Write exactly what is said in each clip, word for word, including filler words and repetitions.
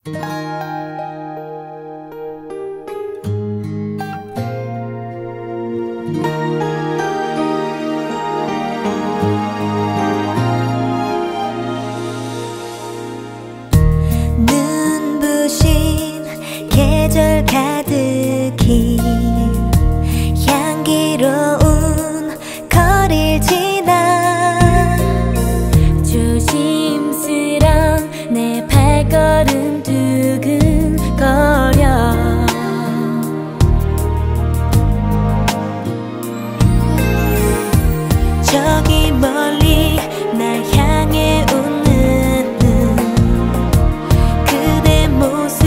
눈부신 계절 가득히 향기로운 거리를 지나 조심스런 내 발걸음 두근거려 저기 멀리 날 향해 웃는 그대 모습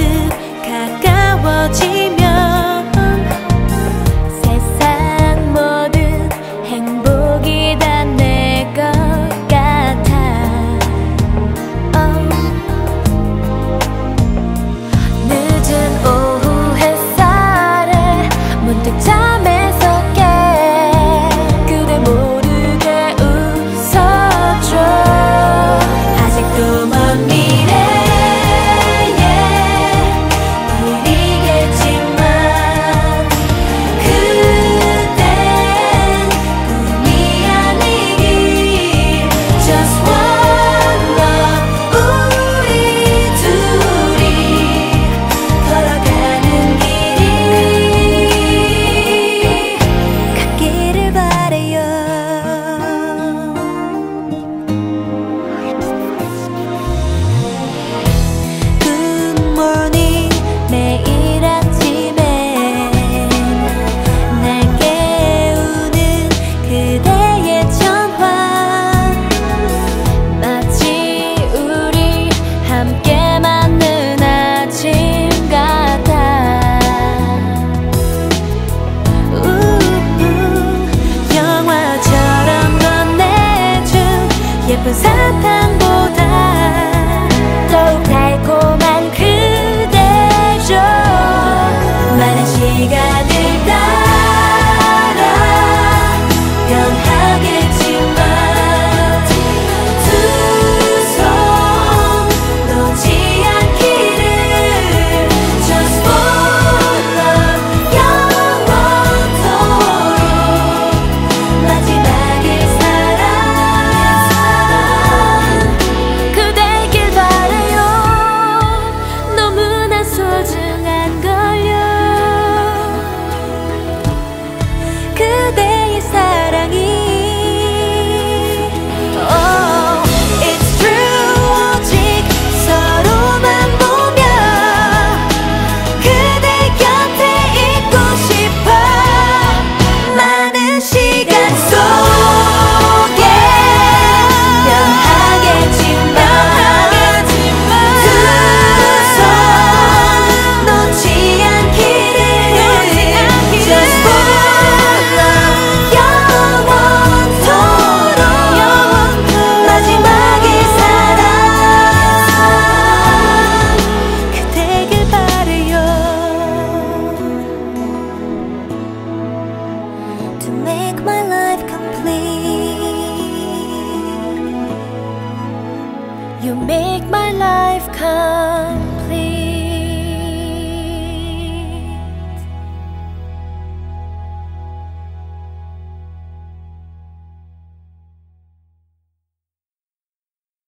가까워지면 세상 모든 행복이 다 내 것 같아. oh. 늦은 오후 햇살에 문득 잠에서 깨 그대 모르게 웃어줘. 아직도 먼 미래에 우리겠지만 그댄 꿈이 아니길. Just one love 우리 둘이 걸어가는 길이 같기를 바래요. Good morning 매일 아침에 날 깨우는 그대의 전화 마치 우리 함께 맞는 아침 같아. 우우, 영화처럼 건네준 예쁜 사탕보다 더욱 달콤한 그대죠. 많은 시간을 따라 변하겠지만 두 손 놓지 않기를. Just one love 영원토록 마지막일 사랑 그대길 바래요. 너무나 소중한 걸요. 그대의 사랑이 oh, it's true. 오직 서로만 보며 그대 곁에 있고 싶어. 많은 시간 속에 변하겠지만 두 손 놓지 않기를. Just one love 영원토록 마지막일 사랑 그대길 바래요. To make my life complete, you make my life complete.